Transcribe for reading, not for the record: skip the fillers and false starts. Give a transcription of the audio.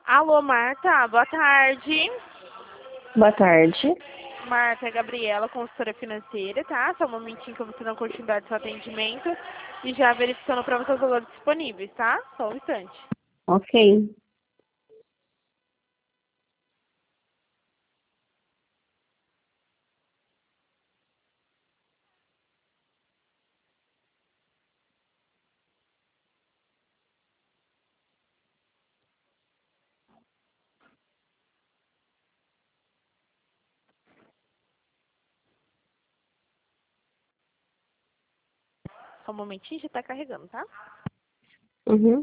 Alô, Marta, boa tarde. Boa tarde. Marta, é Gabriela, consultora financeira, tá? Só um momentinho que eu vou te dar continuidade do seu atendimento e já verificando para você os valores disponíveis, tá? Só um instante. Ok. Só um momentinho, já tá carregando, tá? Uhum.